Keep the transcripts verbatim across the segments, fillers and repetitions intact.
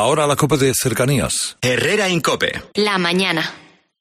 Ahora la COPE de cercanías. Herrera en COPE. La mañana.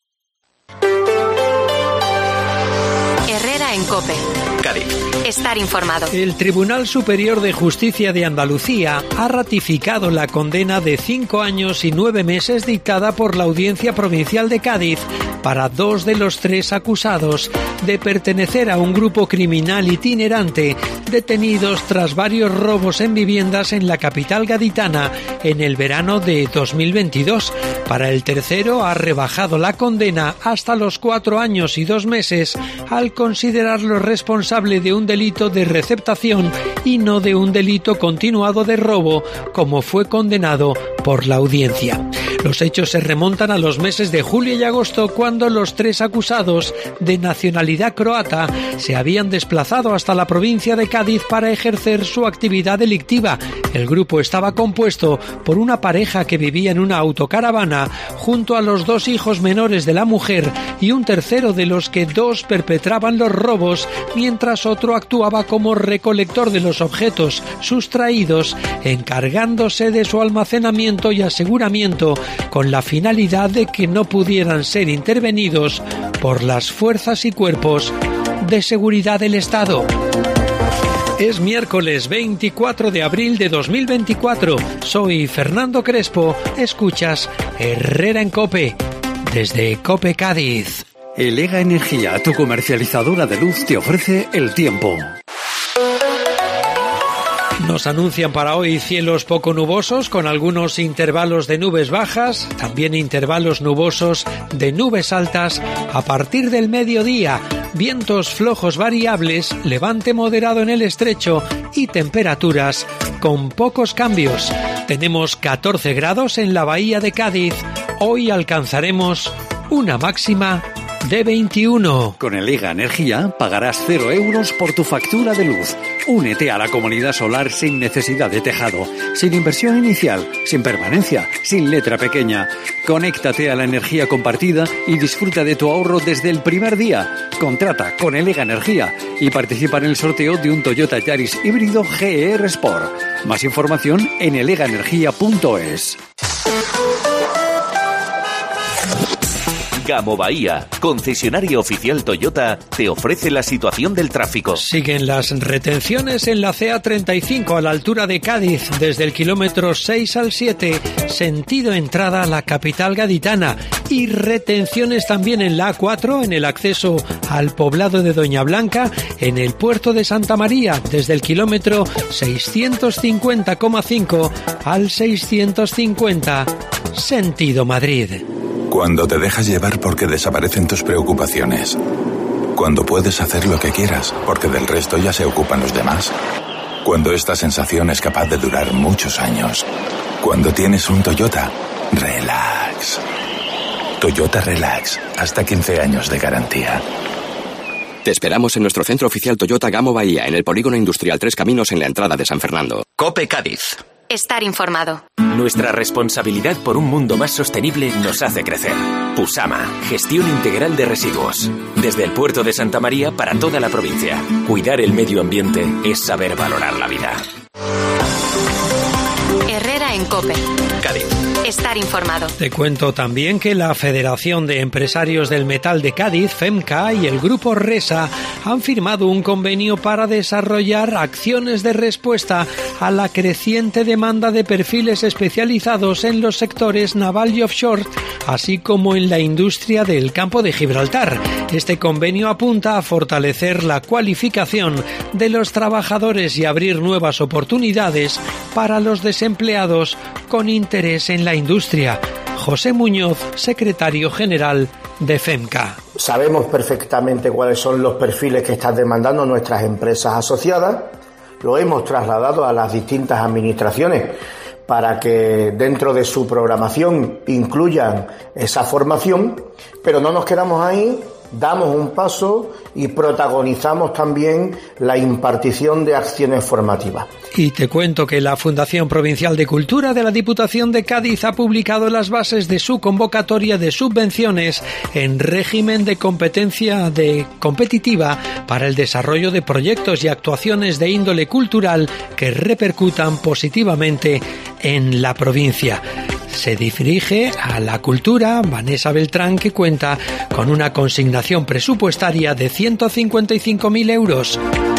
Herrera en COPE. Cádiz. Estar informado. El Tribunal Superior de Justicia de Andalucía ha ratificado la condena de cinco años y nueve meses dictada por la Audiencia Provincial de Cádiz para dos de los tres acusados de pertenecer a un grupo criminal itinerante detenidos tras varios robos en viviendas en la capital gaditana en el verano de dos mil veintidós. Para el tercero ha rebajado la condena hasta los cuatro años y dos meses al considerarlo responsable de un delito de receptación y no de un delito continuado de robo, como fue condenado por la audiencia. Los hechos se remontan a los meses de julio y agosto, cuando los tres acusados, de nacionalidad croata, se habían desplazado hasta la provincia de Cádiz para ejercer su actividad delictiva. El grupo estaba compuesto por una pareja que vivía en una autocaravana junto a los dos hijos menores de la mujer y un tercero, de los que dos perpetraban los robos, mientras otro actuaba como recolector de los objetos sustraídos, encargándose de su almacenamiento y aseguramiento, con la finalidad de que no pudieran ser intervenidos por las fuerzas y cuerpos de seguridad del Estado. Es miércoles veinticuatro de abril de dos mil veinticuatro. Soy Fernando Crespo. Escuchas Herrera en COPE, desde COPE Cádiz. Elega Energía, tu comercializadora de luz, te ofrece el tiempo. Nos anuncian para hoy cielos poco nubosos, con algunos intervalos de nubes bajas, también intervalos nubosos de nubes altas a partir del mediodía, vientos flojos variables, levante moderado en el estrecho y temperaturas con pocos cambios. Tenemos catorce grados en la bahía de Cádiz. Hoy alcanzaremos una máxima de veintiuno. Con Elega Energía pagarás cero euros por tu factura de luz. Únete a la comunidad solar sin necesidad de tejado, sin inversión inicial, sin permanencia, sin letra pequeña. Conéctate a la energía compartida y disfruta de tu ahorro desde el primer día. Contrata con Elega Energía y participa en el sorteo de un Toyota Yaris híbrido G R Sport. Más información en elega energía punto es. Gamo Bahía, concesionario oficial Toyota, te ofrece la situación del tráfico. Siguen las retenciones en la C A treinta y cinco a la altura de Cádiz, desde el kilómetro seis al siete, sentido entrada a la capital gaditana, y retenciones también en la A cuatro en el acceso al poblado de Doña Blanca, en el puerto de Santa María, desde el kilómetro seiscientos cincuenta coma cinco al seiscientos cincuenta, sentido Madrid. Cuando te dejas llevar porque desaparecen tus preocupaciones. Cuando puedes hacer lo que quieras porque del resto ya se ocupan los demás. Cuando esta sensación es capaz de durar muchos años. Cuando tienes un Toyota, relax. Toyota Relax, hasta quince años de garantía. Te esperamos en nuestro centro oficial Toyota Gamo Bahía, en el Polígono Industrial Tres Caminos, en la entrada de San Fernando. COPE Cádiz. Estar informado. Nuestra responsabilidad por un mundo más sostenible nos hace crecer. Pusama, gestión integral de residuos. Desde el puerto de Santa María para toda la provincia. Cuidar el medio ambiente es saber valorar la vida. Herrera en COPE. Cádiz. Estar informado. Te cuento también que la Federación de Empresarios del Metal de Cádiz, FEMCA, y el Grupo Resa han firmado un convenio para desarrollar acciones de respuesta a la creciente demanda de perfiles especializados en los sectores naval y offshore, así como en la industria del campo de Gibraltar. Este convenio apunta a fortalecer la cualificación de los trabajadores y abrir nuevas oportunidades para los desempleados con interés en la industria. José Muñoz, secretario general de FEMCA. Sabemos perfectamente cuáles son los perfiles que están demandando nuestras empresas asociadas. Lo hemos trasladado a las distintas administraciones para que dentro de su programación incluyan esa formación, pero no nos quedamos ahí damos un paso y protagonizamos también la impartición de acciones formativas. Y te cuento que la Fundación Provincial de Cultura de la Diputación de Cádiz ha publicado las bases de su convocatoria de subvenciones en régimen de competencia de competitiva para el desarrollo de proyectos y actuaciones de índole cultural que repercutan positivamente en la provincia. Se dirige a la cultura Vanessa Beltrán, que cuenta con una consignación presupuestaria de ciento cincuenta y cinco mil euros.